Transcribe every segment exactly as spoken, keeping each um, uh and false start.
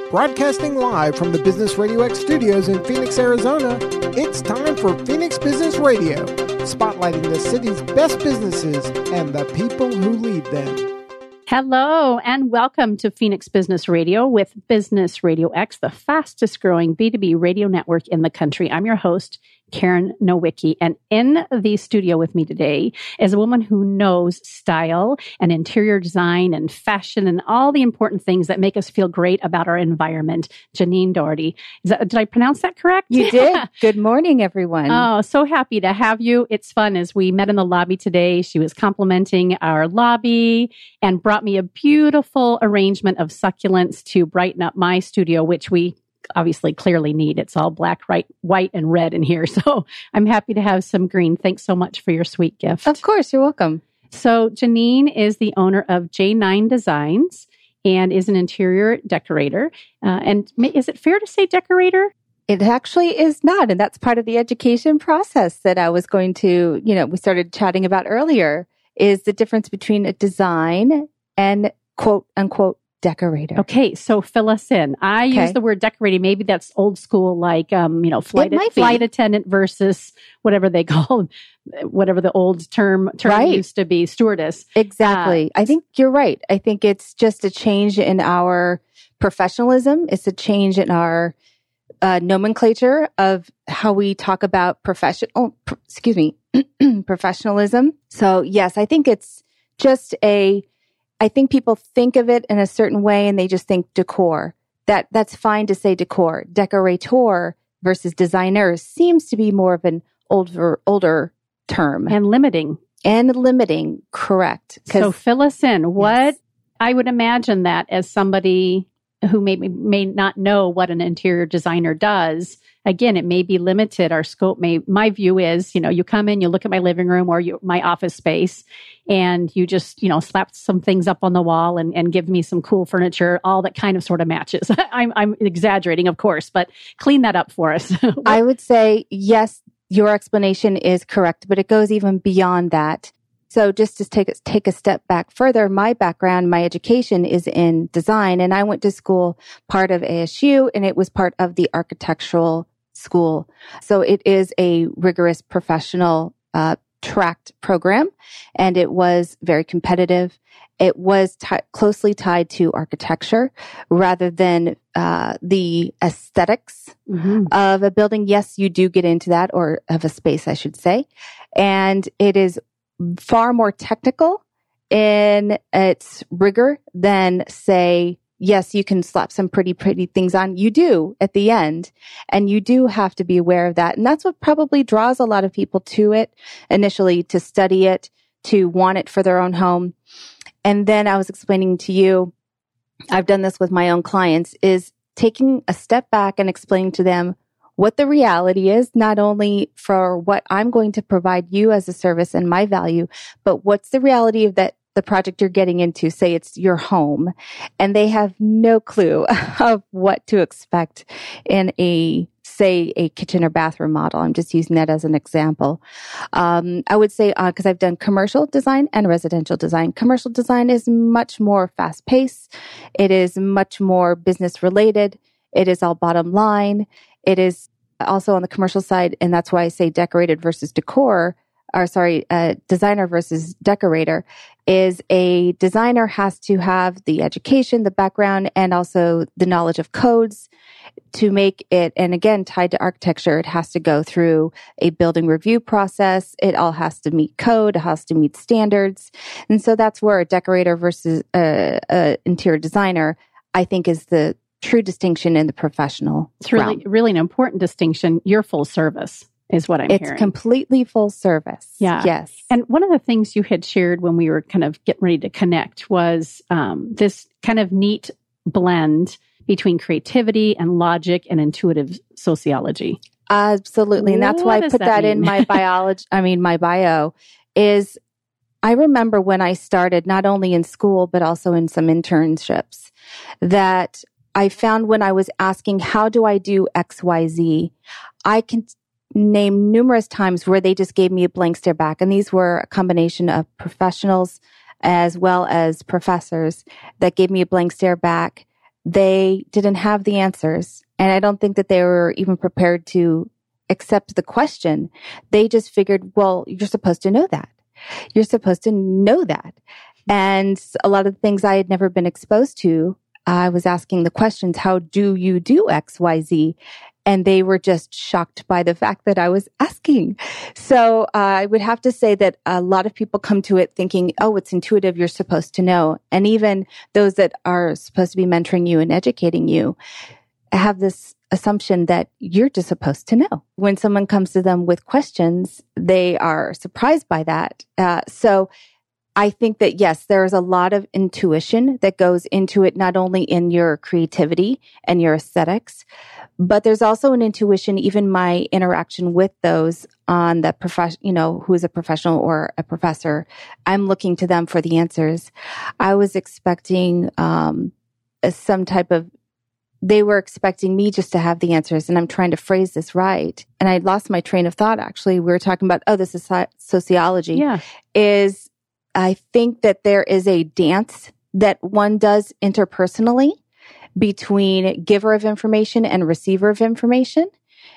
Broadcasting live from the Business Radio X studios in Phoenix, Arizona, it's time for Phoenix Business Radio, spotlighting the city's best businesses and the people who lead them. Hello, and welcome to Phoenix Business Radio with Business Radio X, the fastest growing B two B radio network in the country. I'm your host, Karen Nowicki, and in the studio with me today is a woman who knows style and interior design and fashion and all the important things that make us feel great about our environment, Janine Doherty. Is that, did I pronounce that correct? You did. Good morning, everyone. Oh, so happy to have you. It's fun. As we met in the lobby today, she was complimenting our lobby and brought me a beautiful arrangement of succulents to brighten up my studio, which we obviously clearly need. It's all black, right, white, and red in here. So I'm happy to have some green. Thanks so much for your sweet gift. Of course, you're welcome. So Janine is the owner of J nine Designs and is an interior decorator. Uh, and is it fair to say decorator? It actually is not. And that's part of the education process that I was going to, you know, we started chatting about earlier, is the difference between a design and quote unquote decorator. Okay, so fill us in. I Okay. use the word decorating. Maybe that's old school, like um, you know, flight It might be. flight attendant versus whatever they call, whatever the old term term Right. used to be, stewardess. Exactly. Uh, I think you're right. I think it's just a change in our professionalism. It's a change in our uh, nomenclature of how we talk about profession. Oh, pr- excuse me, professionalism. So yes, I think it's just a. I think people think of it in a certain way and they just think decor. That that's fine to say decor. Decorator versus designer seems to be more of an older older term. And limiting. And limiting, correct. So fill us in. What I would imagine that as somebody who may may not know what an interior designer does, again, it may be limited. Our scope may, my view is, you know, you come in, you look at my living room or you, my office space, and you just, you know, slap some things up on the wall and, and give me some cool furniture, all that kind of sort of matches. I'm, I'm exaggerating, of course, but clean that up for us. I would say, yes, your explanation is correct, but it goes even beyond that. So just to take, take a step back further, my background, my education is in design, and I went to school part of A S U, and it was part of the architectural school. So it is a rigorous professional uh, tracked program, and it was very competitive. It was t- closely tied to architecture rather than uh, the aesthetics Mm-hmm. of a building. Yes, you do get into that, or of a space, I should say. And it is far more technical in its rigor than, say, yes, you can slap some pretty, pretty things on. You do at the end. And you do have to be aware of that. And that's what probably draws a lot of people to it initially, to study it, to want it for their own home. And then I was explaining to you, I've done this with my own clients, is taking a step back and explaining to them what the reality is, not only for what I'm going to provide you as a service and my value, but what's the reality of that the project you're getting into. Say it's your home, and they have no clue of what to expect in a, say, a kitchen or bathroom model. I'm just using that as an example. Um, I would say, because uh, I've done commercial design and residential design. Commercial design is much more fast paced. It is much more business related. It is all bottom line. It is also on the commercial side, and that's why I say decorated versus decor, or sorry, uh, designer versus decorator, is a designer has to have the education, the background, and also the knowledge of codes to make it, and again, tied to architecture, it has to go through a building review process. It all has to meet code. It has to meet standards. And so that's where a decorator versus a, a interior designer, I think, is the true distinction in the professional It's really, realm. really an important distinction. You're full service is what I'm It's hearing. completely full service. Yeah. Yes. And one of the things you had shared when we were kind of getting ready to connect was um, this kind of neat blend between creativity and logic and intuitive sociology. Absolutely. And that's What why I does put that that in mean? my biology, I mean, my bio is, I remember when I started, not only in school, but also in some internships, that I found when I was asking, how do I do X, Y, Z? I can name numerous times where they just gave me a blank stare back. And these were a combination of professionals as well as professors that gave me a blank stare back they didn't have the answers. And I don't think that they were even prepared to accept the question. They just figured, well, you're supposed to know that. You're supposed to know that. And a lot of the things I had never been exposed to, I was asking the questions, how do you do X, Y, Z? And they were just shocked by the fact that I was asking. So uh, I would have to say that a lot of people come to it thinking, oh, it's intuitive, you're supposed to know. And even those that are supposed to be mentoring you and educating you have this assumption that you're just supposed to know. When someone comes to them with questions, they are surprised by that. Uh, so I think that, yes, there is a lot of intuition that goes into it, not only in your creativity and your aesthetics, but there's also an intuition, even my interaction with those on the profession, you know, who is a professional or a professor. I'm looking to them for the answers. I was expecting um, some type of, they were expecting me just to have the answers, and I'm trying to phrase this right. And I lost my train of thought, actually. We were talking about, oh, this is sociology. Yeah. Is I think that there is a dance that one does interpersonally between giver of information and receiver of information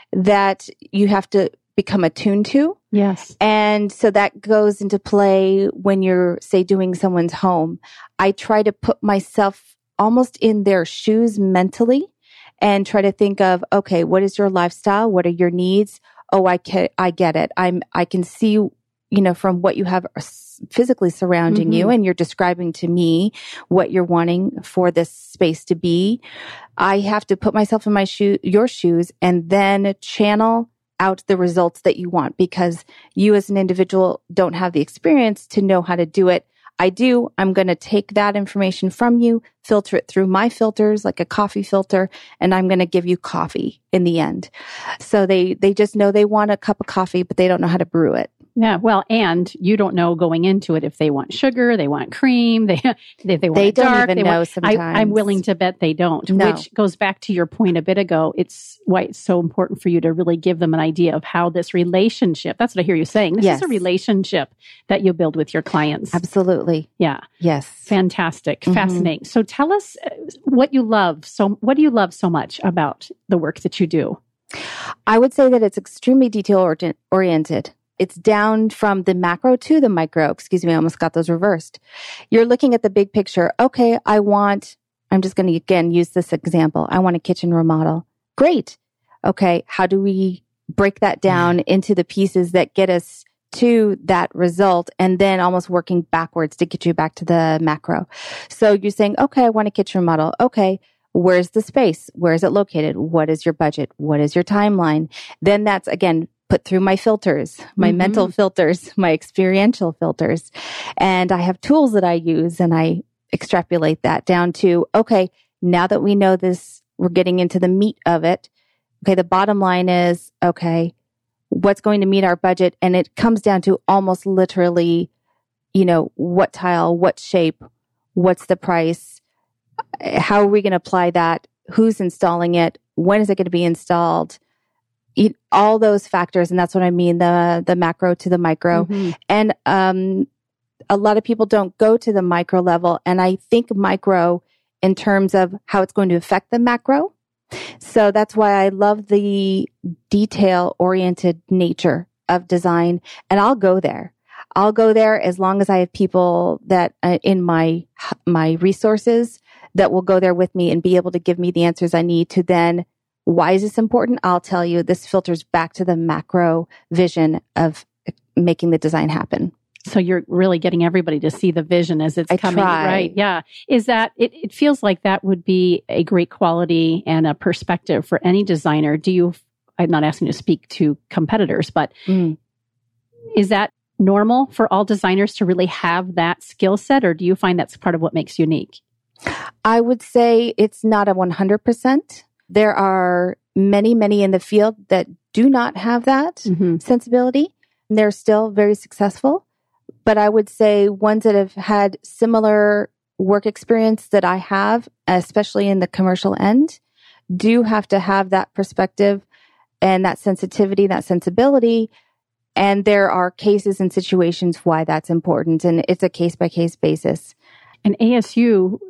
that you have to become attuned to. Yes. And so that goes into play when you're, say, doing someone's home. I try to put myself almost in their shoes mentally and try to think of, okay, what is your lifestyle? What are your needs? Oh, I can, I get it. I'm, I can see, you know, from what you have physically surrounding mm-hmm. you, and you're describing to me what you're wanting for this space to be. I have to put myself in my shoe, your shoes, and then channel out the results that you want, because you as an individual don't have the experience to know how to do it. I do. I'm going to take that information from you, filter it through my filters, like a coffee filter, and I'm going to give you coffee in the end. So they, they just know they want a cup of coffee, but they don't know how to brew it. Yeah, well, and you don't know going into it if they want sugar, they want cream, they if they want they it don't dark. Even they know want, sometimes. I, I'm willing to bet they don't. No. Which goes back to your point a bit ago. It's why it's so important for you to really give them an idea of how this relationship. That's what I hear you saying. This yes. is a relationship that you build with your clients. Absolutely. Yeah. Yes. Fantastic. Mm-hmm. Fascinating. So tell us what you love. So what do you love so much about the work that you do? I would say that it's extremely detail oriented. It's down from the macro to the micro. Excuse me, I almost got those reversed. You're looking at the big picture. Okay, I want, I'm just going to again use this example. I want a kitchen remodel. Great. Okay, how do we break that down into the pieces that get us to that result, and then almost working backwards to get you back to the macro? So you're saying, okay, I want a kitchen remodel. Okay. Where's the space? Where is it located? What is your budget? What is your timeline? Then that's, again, put through my filters, my mm-hmm. mental filters, my experiential filters. And I have tools that I use, and I extrapolate that down to, okay, now that we know this, we're getting into the meat of it. Okay, the bottom line is, okay, what's going to meet our budget? And it comes down to almost literally, you know, what tile, what shape, what's the price? How are we going to apply that? Who's installing it? When is it going to be installed? Eat all those factors. And that's what I mean, the, the macro to the micro. Mm-hmm. And um, a lot of people don't go to the micro level. And I think micro in terms of how it's going to affect the macro. So that's why I love the detail-oriented nature of design. And I'll go there. I'll go there as long as I have people that uh, in my my resources that will go there with me and be able to give me the answers I need to then, why is this important? I'll tell you, this filters back to the macro vision of making the design happen. So you're really getting everybody to see the vision as it's I coming, try. right? Yeah. Is that, it, it feels like that would be a great quality and a perspective for any designer. Do you, I'm not asking you to speak to competitors, but mm. is that normal for all designers to really have that skill set, or do you find that's part of what makes you unique? I would say it's not a one hundred percent. There are many, many in the field that do not have that mm-hmm. sensibility. They're still very successful. But I would say ones that have had similar work experience that I have, especially in the commercial end, do have to have that perspective and that sensitivity, that sensibility. And there are cases and situations why that's important. And it's a case-by-case basis. And A S U,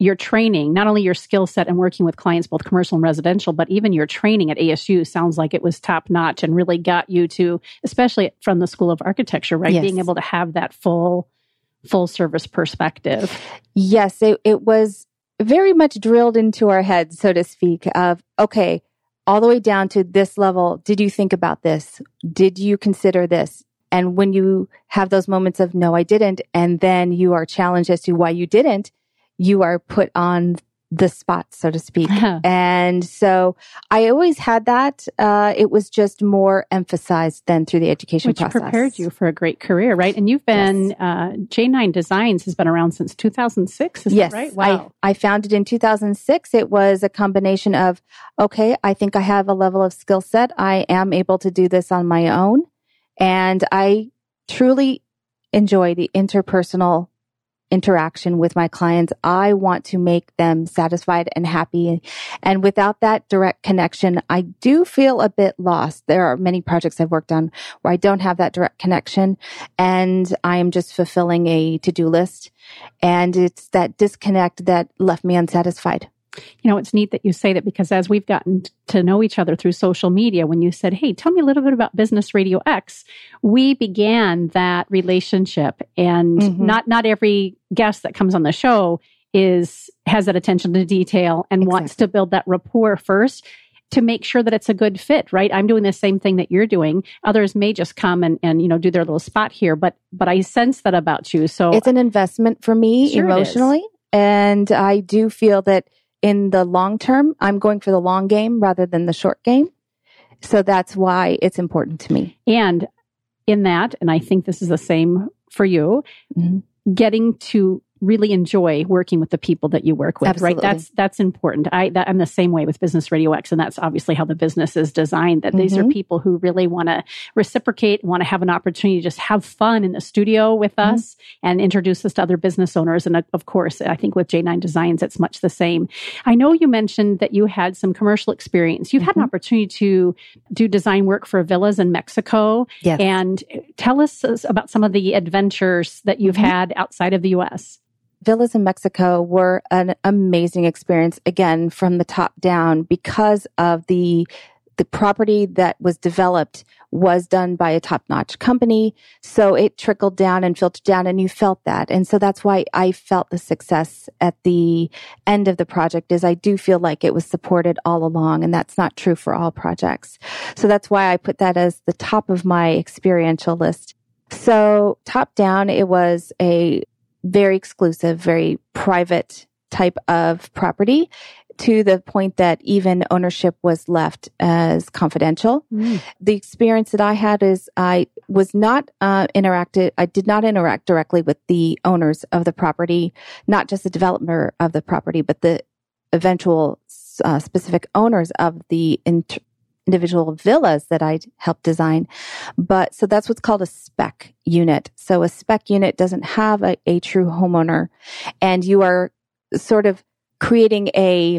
your training, not only your skill set and working with clients, both commercial and residential, but even your training at A S U sounds like it was top notch and really got you to, especially from the School of Architecture, right? Yes. Being able to have that full, full service perspective. Yes, it, it was very much drilled into our heads, so to speak, of, okay, all the way down to this level. Did you think about this? Did you consider this? And when you have those moments of, no, I didn't, and then you are challenged as to why you didn't, you are put on the spot, so to speak. And so I always had that. Uh, it was just more emphasized than through the education Which process. prepared you for a great career, right? And you've been, yes. uh, J nine Designs has been around since two thousand six, is yes, that right? Wow. I, I founded in two thousand six. It was a combination of, okay, I think I have a level of skill set. I am able to do this on my own. And I truly enjoy the interpersonal interaction with my clients. I want to make them satisfied and happy. And without that direct connection, I do feel a bit lost. There are many projects I've worked on where I don't have that direct connection and I am just fulfilling a to-do list. And it's that disconnect that left me unsatisfied. You know, it's neat that you say that because as we've gotten to know each other through social media, when you said, hey, tell me a little bit about Business Radio X, we began that relationship. And mm-hmm. not not every guest that comes on the show is has that attention to detail and exactly. wants to build that rapport first to make sure that it's a good fit, right? I'm doing the same thing that you're doing. Others may just come and, and you know, do their little spot here, but but I sense that about you. So it's an investment for me sure emotionally. And I do feel that in the long term, I'm going for the long game rather than the short game. So that's why it's important to me. And in that, and I think this is the same for you, mm-hmm. getting to really enjoy working with the people that you work with, Absolutely. right? That's that's important. I that, I'm the same way with Business Radio X, and that's obviously how the business is designed. That mm-hmm. these are people who really want to reciprocate, want to have an opportunity to just have fun in the studio with mm-hmm. us and introduce us to other business owners. And of course, I think with J nine Designs, it's much the same. I know you mentioned that you had some commercial experience. You've mm-hmm. had an opportunity to do design work for villas in Mexico. Yes. And tell us about some of the adventures that you've mm-hmm. had outside of the U S. Villas in Mexico were an amazing experience, again, from the top down, because of the the property that was developed was done by a top-notch company. So it trickled down and filtered down, and you felt that. And so that's why I felt the success at the end of the project is I do feel like it was supported all along, and that's not true for all projects. So that's why I put that as the top of my experiential list. So top down, it was a very exclusive, very private type of property to the point that even ownership was left as confidential. Mm. The experience that I had is I was not uh, interacted. I did not interact directly with the owners of the property, not just the developer of the property, but the eventual uh, specific owners of the inter- individual villas that I helped design. But so that's what's called a spec unit. So a spec unit doesn't have a, a true homeowner, and you are sort of creating a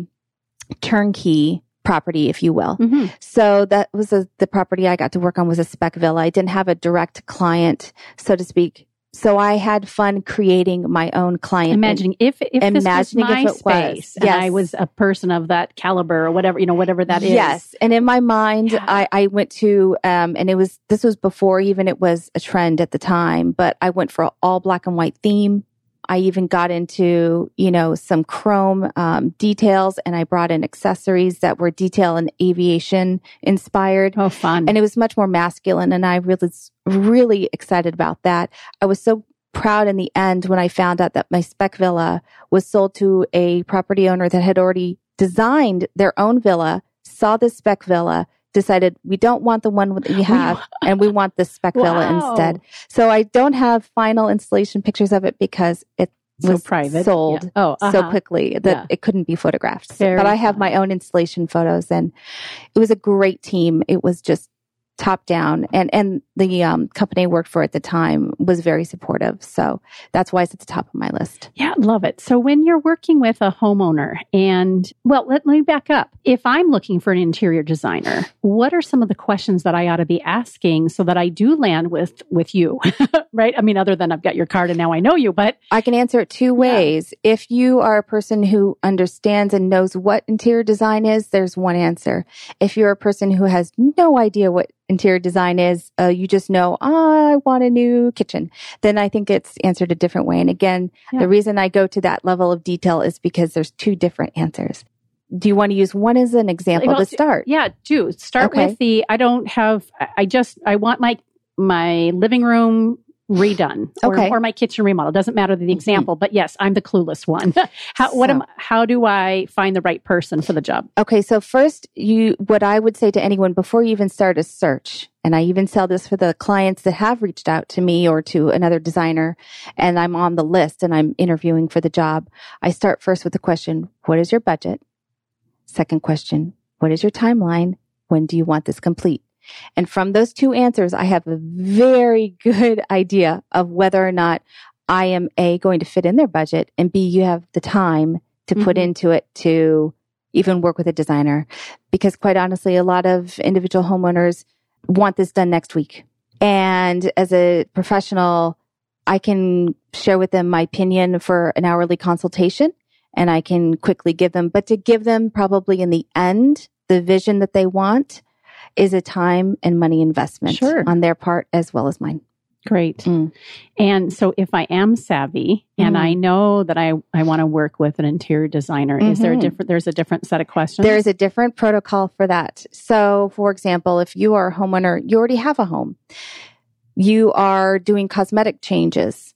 turnkey property, if you will. Mm-hmm. So that was a, the property I got to work on was a spec villa. I didn't have a direct client, so to speak. So I had fun creating my own client. Imagining if, if this was my space and I was a person of that caliber or whatever, you know, whatever that is. Yes. And in my mind, yeah. I, I went to, um, and it was, this was before even it was a trend at the time, but I went for an all black and white theme. I even got into, you know, some chrome um, details, and I brought in accessories that were detail and aviation inspired. Oh, fun. And it was much more masculine, and I really was really excited about that. I was so proud in the end when I found out that my spec villa was sold to a property owner that had already designed their own villa, saw the spec villa, decided we don't want the one that you have and we want the spec wow. villa instead. So I don't have final installation pictures of it because it so was private. sold yeah. oh, uh-huh. so quickly that yeah. it couldn't be photographed. Very but I have fun. my own installation photos, and it was a great team. It was just top down. And, and the um, company I worked for at the time was very supportive. So that's why it's at the top of my list. Yeah, love it. So when you're working with a homeowner and, well, let, let me back up. If I'm looking for an interior designer, what are some of the questions that I ought to be asking so that I do land with, with you, right? I mean, other than I've got your card and now I know you, but I can answer it two ways. Yeah. If you are a person who understands and knows what interior design is, there's one answer. If you're a person who has no idea what interior design is, uh, you just know, oh, I want a new kitchen, then I think it's answered a different way. And again, yeah. the reason I go to that level of detail is because there's two different answers. Do you want to use one as an example well, to start? Yeah, do. Start okay. with the, I don't have, I just, I want my, my living room redone or, okay. or my kitchen remodel. Doesn't matter the example, mm-hmm. but yes, I'm the clueless one. how, so, what am, how do I find the right person for the job? Okay. So first you, what I would say to anyone before you even start a search, and I even sell this for the clients that have reached out to me or to another designer and I'm on the list and I'm interviewing for the job. I start first with the question, what is your budget? Second question, what is your timeline? When do you want this complete? And from those two answers, I have a very good idea of whether or not I am A, going to fit in their budget, and B, you have the time to mm-hmm. put into it to even work with a designer. Because quite honestly, a lot of individual homeowners want this done next week. And as a professional, I can share with them my opinion for an hourly consultation, and I can quickly give them, but to give them probably in the end, the vision that they want is a time and money investment sure. on their part as well as mine. Great. Mm. And so if I am savvy and mm. I know that I, I want to work with an interior designer, mm-hmm. is there a different, there's a different set of questions? There's a different protocol for that. So for example, if you are a homeowner, you already have a home, you are doing cosmetic changes.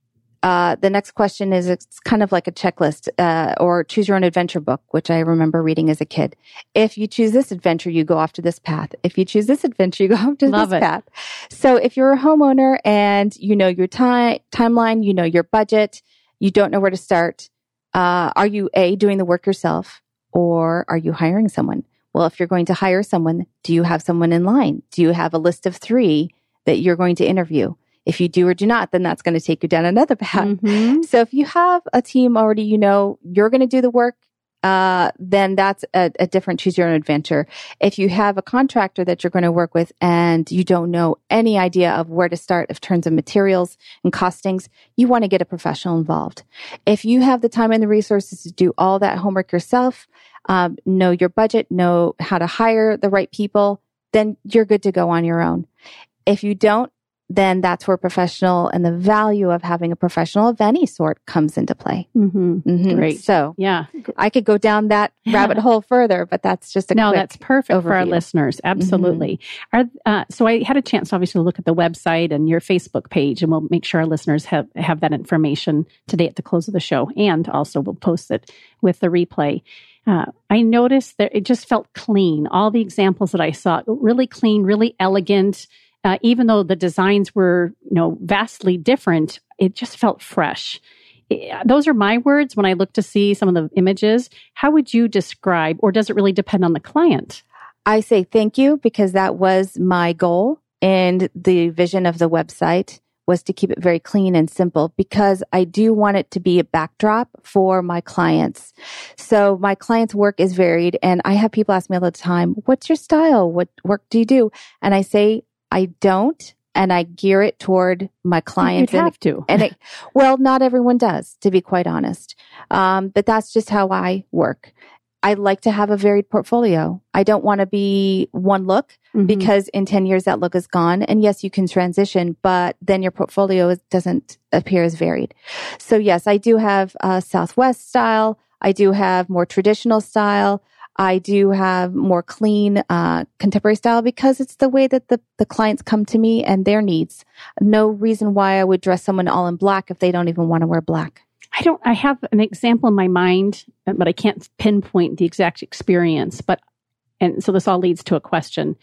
Uh, the next question is, it's kind of like a checklist, uh, or choose your own adventure book, which I remember reading as a kid. If you choose this adventure, you go off to this path. If you choose this adventure, you go off to Love this it. path. So if you're a homeowner and you know your time, timeline, you know your budget, you don't know where to start, uh, are you A, doing the work yourself, or are you hiring someone? Well, if you're going to hire someone, do you have someone in line? Do you have a list of three that you're going to interview? If you do or do not, then that's going to take you down another path. Mm-hmm. So if you have a team already, you know, you're going to do the work, uh, then that's a, a different choose your own adventure. If you have a contractor that you're going to work with and you don't know any idea of where to start in terms of materials and costings, you want to get a professional involved. If you have the time and the resources to do all that homework yourself, um, know your budget, know how to hire the right people, then you're good to go on your own. If you don't, then that's where professional and the value of having a professional of any sort comes into play. Mm-hmm. Mm-hmm. Great. So yeah, I could go down that rabbit hole further, but that's just a no, quick that's perfect overview. For our listeners. Absolutely. Mm-hmm. Are, uh, so I had a chance, obviously, to look at the website and your Facebook page, and we'll make sure our listeners have, have that information today at the close of the show. And also we'll post it with the replay. Uh, I noticed that it just felt clean. All the examples that I saw, really clean, really elegant. Uh, even though the designs were, you know, vastly different, it just felt fresh. It, those are my words when I look to see some of the images. How would you describe, or does it really depend on the client? I say thank you, because that was my goal. And the vision of the website was to keep it very clean and simple, because I do want it to be a backdrop for my clients. So my clients' work is varied, and I have people ask me all the time, what's your style? What work do you do? And I say, I don't, and I gear it toward my clients. You'd and, have to. and it, well, not everyone does, to be quite honest. Um, but that's just how I work. I like to have a varied portfolio. I don't want to be one look, mm-hmm. because in ten years that look is gone. And yes, you can transition, but then your portfolio is, doesn't appear as varied. So yes, I do have a Southwest style. I do have more traditional style. I do have more clean, uh, contemporary style, because it's the way that the, the clients come to me and their needs. No reason why I would dress someone all in black if they don't even want to wear black. I don't, I have an example in my mind, but I can't pinpoint the exact experience. But, and so this all leads to a question.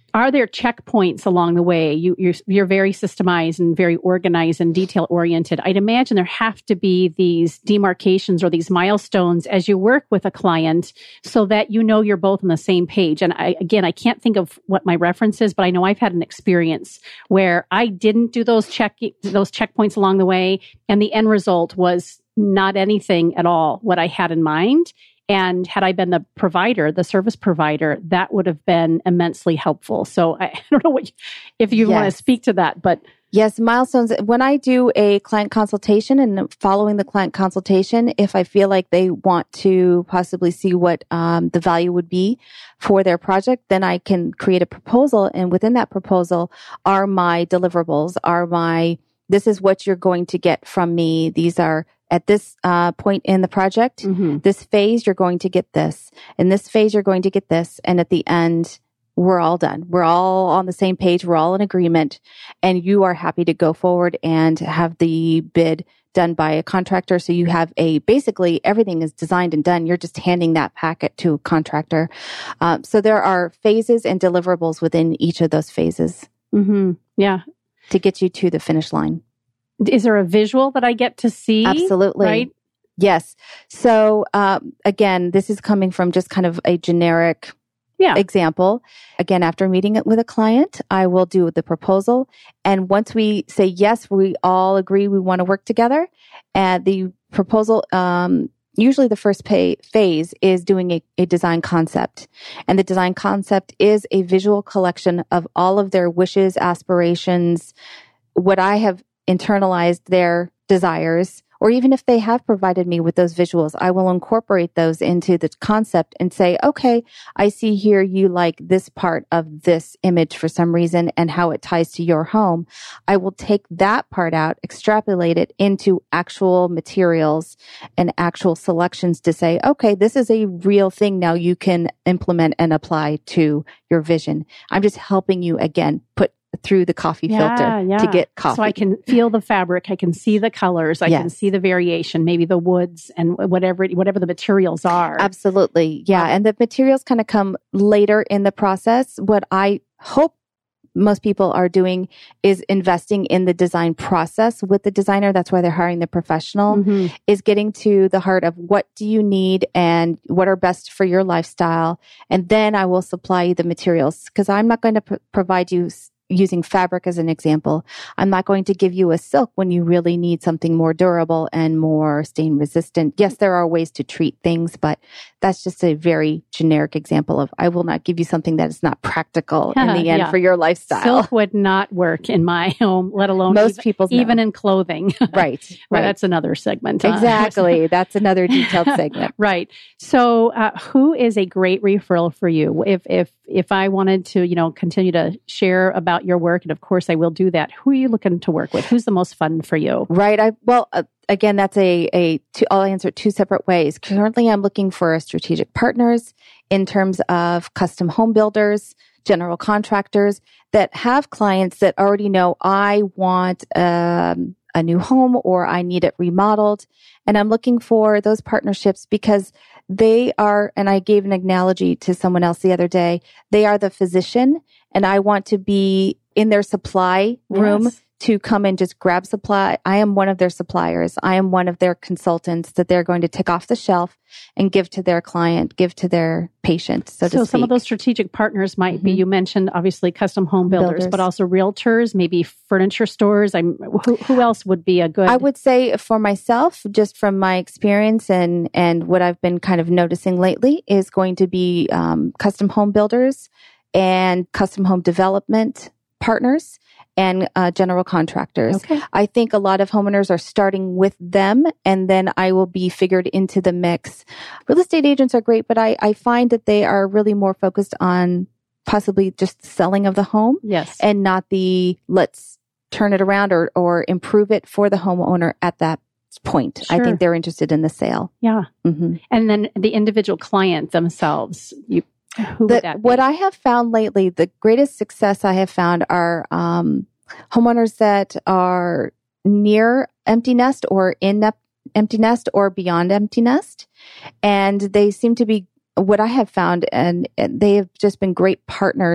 Are there checkpoints along the way? You, you're, you're very systemized and very organized and detail oriented. I'd imagine there have to be these demarcations or these milestones as you work with a client so that you know you're both on the same page. And I, again, I can't think of what my reference is, but I know I've had an experience where I didn't do those check those checkpoints along the way, and the end result was not anything at all what I had in mind. And had I been the provider, the service provider, that would have been immensely helpful. So I, I don't know what you, if you yes. want to speak to that, but yes, milestones. When I do a client consultation and following the client consultation, if I feel like they want to possibly see what um, the value would be for their project, then I can create a proposal. And within that proposal are my deliverables, are my, this is what you're going to get from me. These are at this uh, point in the project, mm-hmm. this phase, you're going to get this. In this phase, you're going to get this. And at the end, we're all done. We're all on the same page. We're all in agreement. And you are happy to go forward and have the bid done by a contractor. So you have a, basically everything is designed and done. You're just handing that packet to a contractor. Um, so there are phases and deliverables within each of those phases. Mm-hmm. Yeah. To get you to the finish line. Is there a visual that I get to see? Absolutely. Right? Yes. So um, again, this is coming from just kind of a generic yeah. example. Again, after meeting it with a client, I will do the proposal. And once we say, yes, we all agree we want to work together, and the proposal, um, usually the first pay, phase is doing a, a design concept. And the design concept is a visual collection of all of their wishes, aspirations, what I have internalized their desires, or even if they have provided me with those visuals, I will incorporate those into the concept and say, okay, I see here you like this part of this image for some reason and how it ties to your home. I will take that part out, extrapolate it into actual materials and actual selections to say, okay, this is a real thing now you can implement and apply to your vision. I'm just helping you, again, put through the coffee yeah, filter yeah. to get coffee. So I can feel the fabric, I can see the colors, I yes. can see the variation, maybe the woods and whatever whatever the materials are. Absolutely. Yeah. Um, and the materials kind of come later in the process. What I hope most people are doing is investing in the design process with the designer. That's why they're hiring the professional, mm-hmm. is getting to the heart of what do you need and what are best for your lifestyle. And then I will supply you the materials, because I'm not going to pr- provide you using fabric as an example. I'm not going to give you a silk when you really need something more durable and more stain resistant. Yes, there are ways to treat things, but that's just a very generic example of I will not give you something that is not practical in the end yeah. for your lifestyle. Silk would not work in my home, let alone most even, people's even no. in clothing. Right. Well, right. That's another segment. Huh? Exactly. That's another detailed segment. Right. So, uh, who is a great referral for you? If if if I wanted to, you know, continue to share about your work, and of course I will do that, who are you looking to work with? Who's the most fun for you? Right. I well, uh, again, that's a a. Two, I'll answer two separate ways. Currently, I'm looking for strategic partners in terms of custom home builders, general contractors that have clients that already know I want um, a new home or I need it remodeled, and I'm looking for those partnerships because they are, and I gave an analogy to someone else the other day, they are the physician, and I want to be in their supply room yes. to come and just grab supply. I am one of their suppliers. I am one of their consultants that they're going to take off the shelf and give to their client, give to their patient, so, so to speak. So some of those strategic partners might mm-hmm. be, you mentioned obviously custom home builders, builders, but also realtors, maybe furniture stores. I'm, who, who else would be a good? I would say for myself, just from my experience and, and what I've been kind of noticing lately is going to be um, custom home builders and custom home development partners and uh, general contractors. Okay. I think a lot of homeowners are starting with them, and then I will be figured into the mix. Real estate agents are great, but I, I find that they are really more focused on possibly just the selling of the home, yes, and not the let's turn it around or, or improve it for the homeowner at that point. Sure. I think they're interested in the sale. Yeah. Mm-hmm. And then the individual client themselves, you Who the, would that be? What I have found lately, the greatest success I have found are um, homeowners that are near empty nest or in ne- empty nest or beyond empty nest. And they seem to be, what I have found, and, and they have just been great partners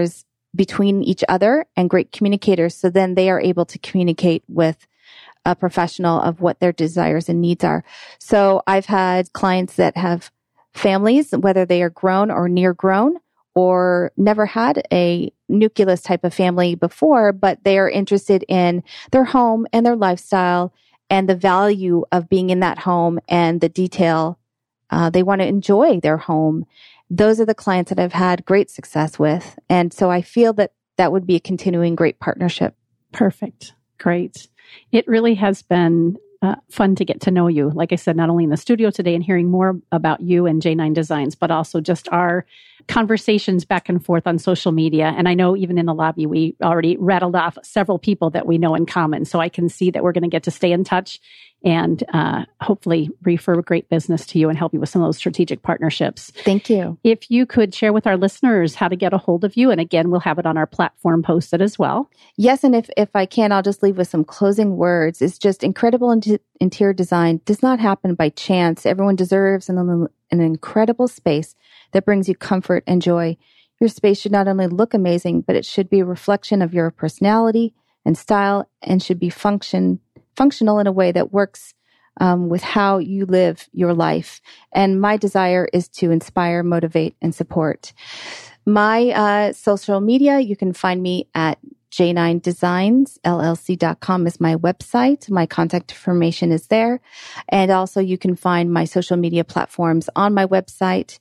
between each other and great communicators. So then they are able to communicate with a professional of what their desires and needs are. So I've had clients that have families, whether they are grown or near grown, or never had a nucleus type of family before, but they are interested in their home and their lifestyle and the value of being in that home and the detail. Uh, they want to enjoy their home. Those are the clients that I've had great success with. And so I feel that that would be a continuing great partnership. Perfect. Great. It really has been uh, fun to get to know you. Like I said, not only in the studio today and hearing more about you and J nine Designs, but also just our conversations back and forth on social media. And I know even in the lobby, we already rattled off several people that we know in common. So I can see that we're going to get to stay in touch and uh, hopefully refer great business to you and help you with some of those strategic partnerships. Thank you. If you could share with our listeners how to get a hold of you, and again, we'll have it on our platform posted as well. Yes, and if, if I can, I'll just leave with some closing words. It's just incredible in- interior design does not happen by chance. Everyone deserves an, an incredible space that brings you comfort and joy. Your space should not only look amazing, but it should be a reflection of your personality and style and should be function functional in a way that works um, with how you live your life. And my desire is to inspire, motivate, and support. My uh, social media, you can find me at J nine Designs L L C dot com is my website. My contact information is there. And also you can find my social media platforms on my website.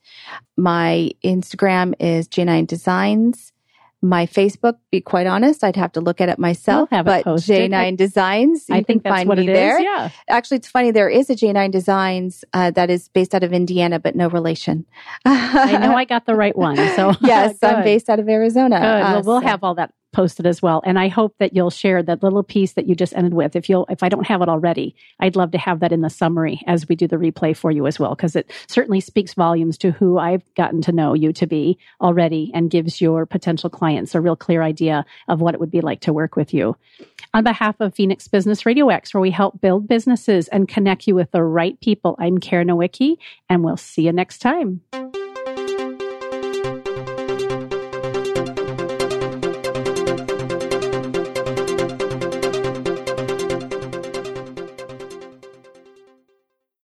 My Instagram is J nine Designs. My Facebook, be quite honest, I'd have to look at it myself, we'll have but it posted. J nine Designs, you I think can that's find what me it there. is. Yeah. Actually, it's funny, there is a J nine Designs uh, that is based out of Indiana, but no relation. I know I got the right one. So yes, I'm Good. based out of Arizona. Good. Uh, Well, we'll so- have all that posted as well. And I hope that you'll share that little piece that you just ended with. If you'll, if I don't have it already, I'd love to have that in the summary as we do the replay for you as well, because it certainly speaks volumes to who I've gotten to know you to be already and gives your potential clients a real clear idea of what it would be like to work with you. On behalf of Phoenix Business Radio X, where we help build businesses and connect you with the right people, I'm Karen Nowicki, and we'll see you next time.